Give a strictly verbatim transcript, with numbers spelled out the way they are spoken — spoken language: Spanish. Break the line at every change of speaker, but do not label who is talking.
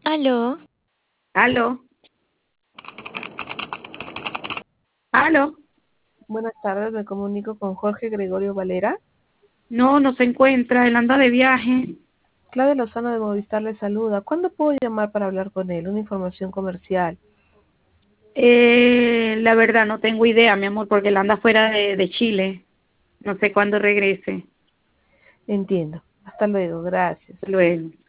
Aló,
Aló, aló.
Buenas tardes, me comunico con Jorge Gregorio Valera.
No, no se encuentra, él anda de viaje.
Claudia Lozano de Movistar le saluda. ¿Cuándo puedo llamar para hablar con él? Una información comercial.
Eh, la verdad no tengo idea, mi amor, porque él anda fuera de, de Chile. No sé cuándo regrese.
Entiendo. Hasta luego, gracias.
Luego.